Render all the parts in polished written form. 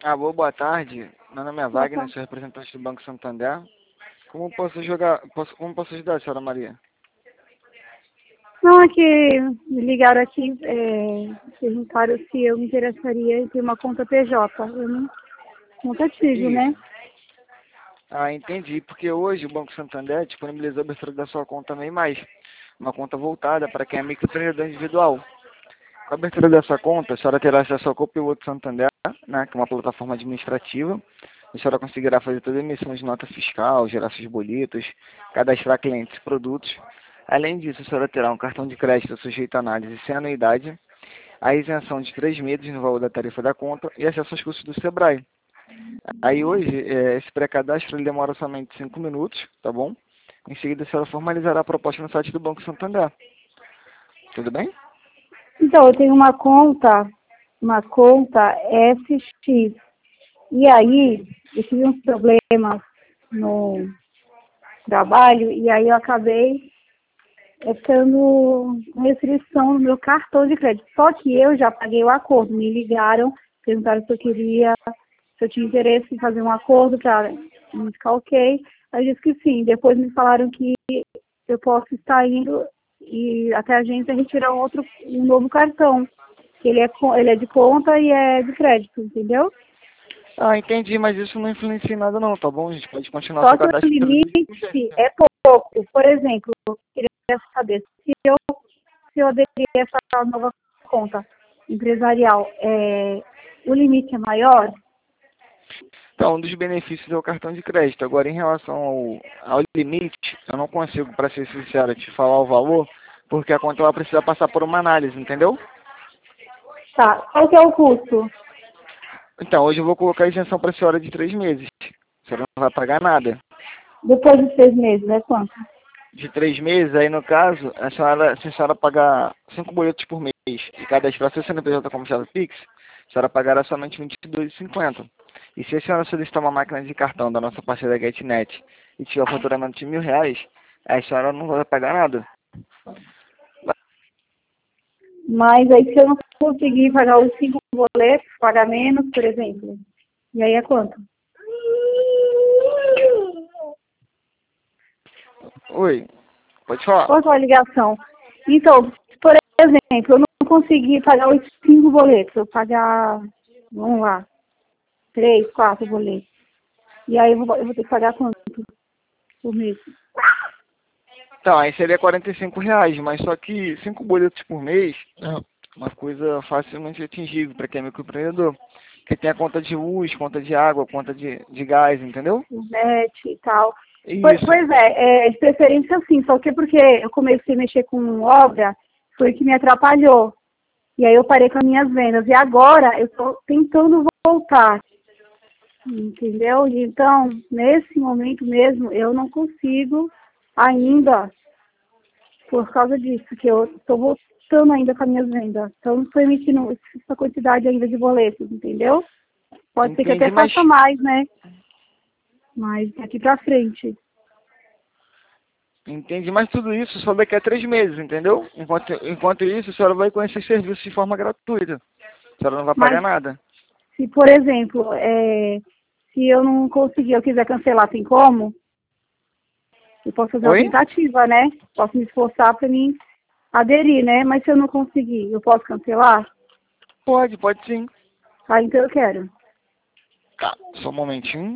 Alô, boa tarde. Meu nome é Boa Wagner, tarde. sou representante do Banco Santander. Como posso ajudar, senhora Maria? Não, é que me ligaram aqui, perguntaram se eu me interessaria em ter uma conta PJ. Nunca tive, né? Isso. Ah, entendi. Porque hoje o Banco Santander disponibilizou a abertura da sua conta MEI+, uma conta voltada para quem é microempreendedor individual. Com a abertura dessa conta, a senhora terá acesso ao Copiloto Santander, né, que é uma plataforma administrativa. A senhora conseguirá fazer toda a emissão de nota fiscal, gerar seus boletos, cadastrar clientes e produtos. Além disso, a senhora terá um cartão de crédito sujeito a análise sem anuidade, a isenção de 3 meses no valor da tarifa da conta e acesso aos custos do Sebrae. Aí hoje, esse pré-cadastro ele demora somente 5 minutos, tá bom? Em seguida, a senhora formalizará a proposta no site do Banco Santander. Tudo bem? Então, eu tenho uma conta SX. E aí, eu tive uns problemas no trabalho e aí eu acabei tendo restrição no meu cartão de crédito. Só que eu já paguei o acordo. Me ligaram, perguntaram se eu queria, se eu tinha interesse em fazer um acordo para me ficar ok. Aí eu disse que sim. Depois me falaram que eu posso estar indo e até a agência retirar um novo cartão. Que ele é de conta e é de crédito, entendeu? Ah, entendi, mas isso não influencia em nada não, tá bom? A gente pode continuar Só seu que o cadastro do limite mesmo jeito. é pouco. Por exemplo, eu queria saber se eu aderir a essa nova conta empresarial, o limite é maior? Então, um dos benefícios é o cartão de crédito. Agora, em relação ao limite, eu não consigo, para ser sincero, te falar o valor, porque a conta ela precisa passar por uma análise, entendeu? Tá. Qual que é o custo? Então, hoje eu vou colocar a isenção para a senhora de 3 meses. A senhora não vai pagar nada. Depois de 6 meses, é quanto? De 3 meses, aí no caso, se a senhora pagar 5 boletos por mês e cadastrar seu CNPJ como chave Pix, a senhora pagará somente R$ 22,50. E se a senhora solicitar uma máquina de cartão da nossa parceira GetNet e tiver um faturamento de R$ 1.000, a senhora não vai pagar nada. Mas aí se eu não conseguir pagar os 5 boletos, pagar menos, por exemplo, e aí é quanto? Oi, pode falar. Qual é a ligação? Então, por exemplo, eu não consegui pagar os 5 boletos, eu pagar, vamos lá, 3, 4 boletos. E aí eu vou ter que pagar quanto por mês? Então, aí seria R$ 45, mas só que 5 boletos por mês é uma coisa facilmente atingível para quem é microempreendedor. Que tem a conta de luz, conta de água, conta de gás, entendeu? Internet e tal. Isso. Pois é, de preferência sim, só que porque eu comecei a mexer com obra, foi que me atrapalhou. E aí eu parei com as minhas vendas. E agora eu estou tentando voltar, entendeu? E então, nesse momento mesmo, eu não consigo ainda, por causa disso, que eu estou voltando ainda com as minhas vendas. Então, não estou emitindo essa quantidade ainda de boletos, entendeu? Pode ser que até Entendi, mas faça mais, né? Mas daqui pra frente. tudo isso só daqui a 3 meses, entendeu? Enquanto isso, a senhora vai conhecer serviços de forma gratuita. A senhora não vai pagar Mas nada. se, por exemplo, se eu não conseguir, eu quiser cancelar, tem como? Eu posso fazer uma Oi? tentativa, né? Posso me esforçar para mim aderir, né? Mas se eu não conseguir, eu posso cancelar? Pode sim. Ah, então eu quero. Tá, só um momentinho.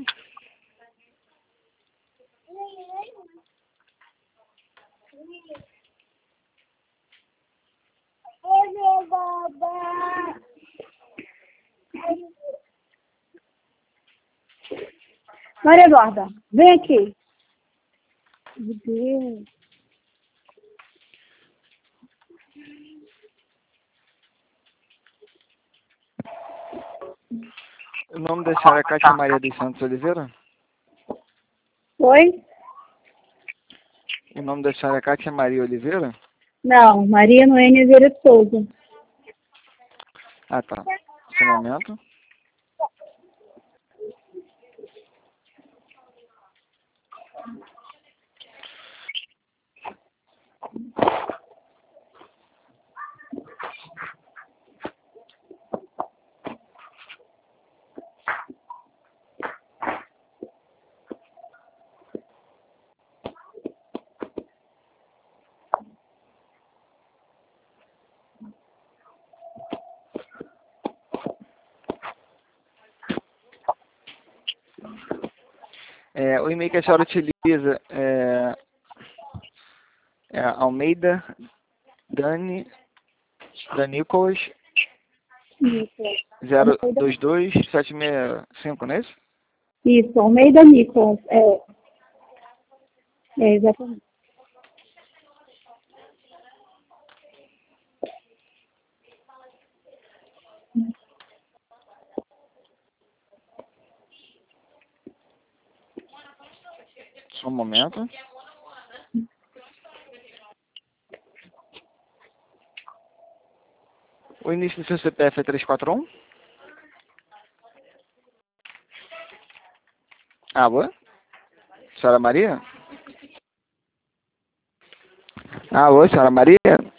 Maria Eduarda, vem aqui. Meu Deus. O nome da senhora é Cátia Maria dos Santos Oliveira? Oi? O nome da senhora é Cátia Maria Oliveira? Não, Maria Noênia Vieira de Souza. Ah, tá. Só um momento. O e-mail que a senhora utiliza é Almeida Dani Danicolas Isso. 022765, não é isso? Isso, Almeida Nicolas. Exatamente. Só um momento. O início do seu CPF é 341? Alô? Senhora Maria? Alô, senhora Maria?